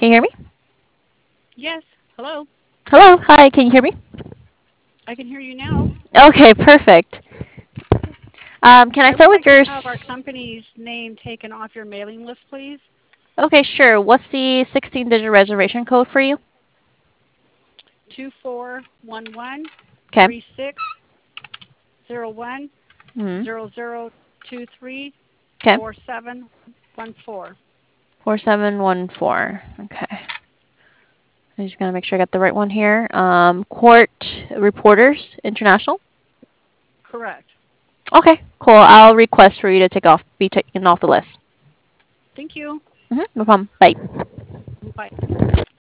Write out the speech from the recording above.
Can you hear me? Yes. Hello. Hello. Hi. Can you hear me? I can hear you now. Okay. Perfect. Can I I would start with like to your? have our company's name taken off your mailing list, please. Okay. Sure. What's the 16-digit reservation code for you? 2411 Okay. 3601 Hmm. 0023 Okay. 4714. 4714. Okay. I'm just gonna make sure I got the right one here. Court Reporters International. Correct. Okay. Cool. I'll request for you to be taken off the list. Thank you. No problem. Bye. Bye.